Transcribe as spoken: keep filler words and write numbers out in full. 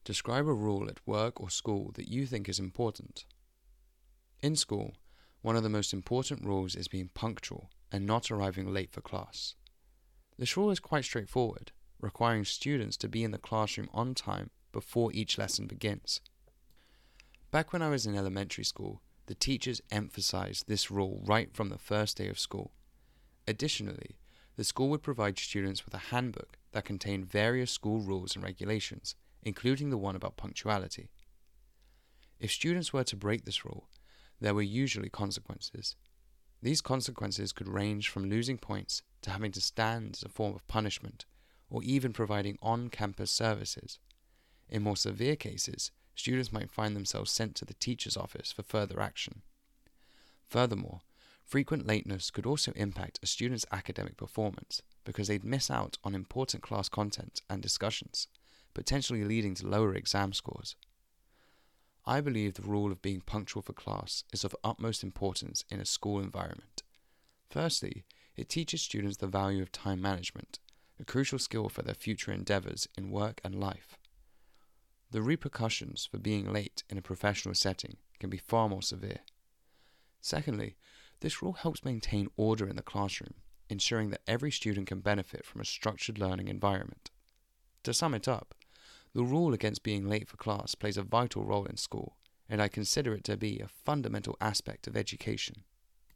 Describe a rule at work or school that you think is important. In school, one of the most important rules is being punctual and not arriving late for class. This rule is quite straightforward, requiring students to be in the classroom on time before each lesson begins. Back when I was in elementary school, the teachers emphasized this rule right from the first day of school. Additionally, the school would provide students with a handbook that contained various school rules and regulations, including the one about punctuality. If students were to break this rule, there were usually consequences. These consequences could range from losing points to having to stand as a form of punishment, or even providing on-campus services. In more severe cases, students might find themselves sent to the teacher's office for further action. Furthermore, frequent lateness could also impact a student's academic performance because they'd miss out on important class content and discussions, potentially leading to lower exam scores. I believe the rule of being punctual for class is of utmost importance in a school environment. Firstly, it teaches students the value of time management, a crucial skill for their future endeavors in work and life. The repercussions for being late in a professional setting can be far more severe. Secondly, this rule helps maintain order in the classroom, ensuring that every student can benefit from a structured learning environment. To sum it up, the rule against being late for class plays a vital role in school, and I consider it to be a fundamental aspect of education.